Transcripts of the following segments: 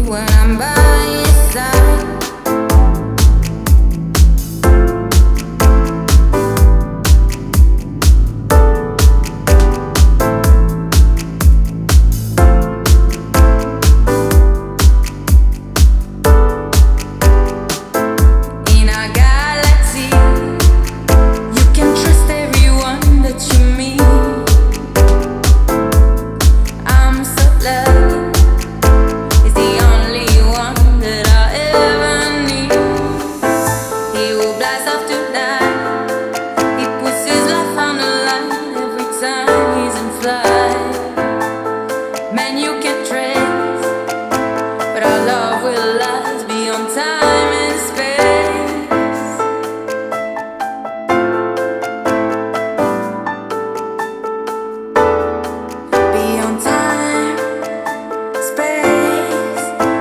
when I'm by your side. In our galaxy, you can trust everyone that you meet. I'm so lucky, he's the only one that I ever need. He will blast off tonight. He puts his life on the line every time he's in flight. Man, you can trace, but our love will last beyond time and space. Beyond time, space.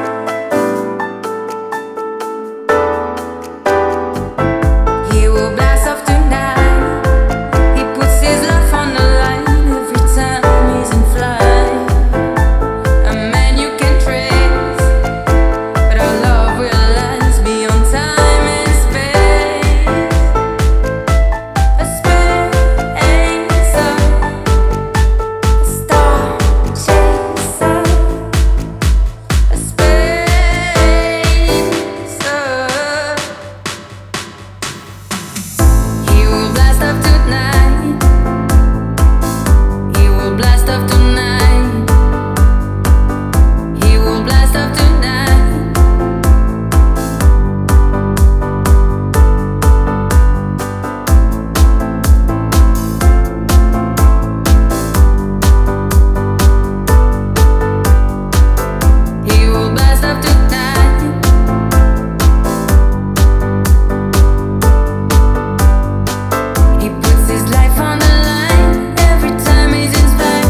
He will blast off tonight. He puts his life on the line every time he's in flight. A man you can trace, but our love will last beyond time and space. A spacer, a star chaser, a spacer. He will blast off tonight. He will blast off tonight. He will blast off tonight. He will blast off tonight. He puts his life on the line every time he's in flight.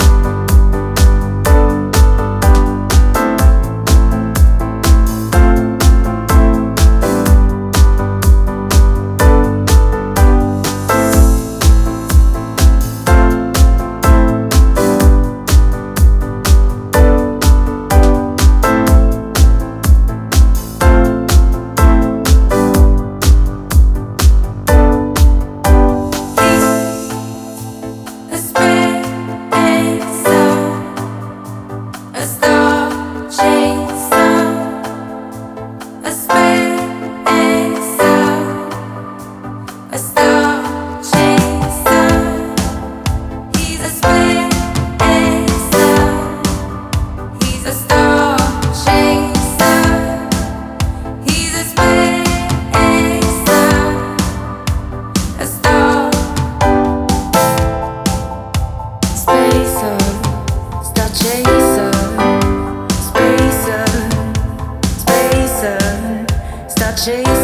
A spacer, a star chaser, a spacer, a star chaser. He's a spacer. He's a star chaser. He's a spacer, a star spacer, star chaser, spacer, spacer, star chaser.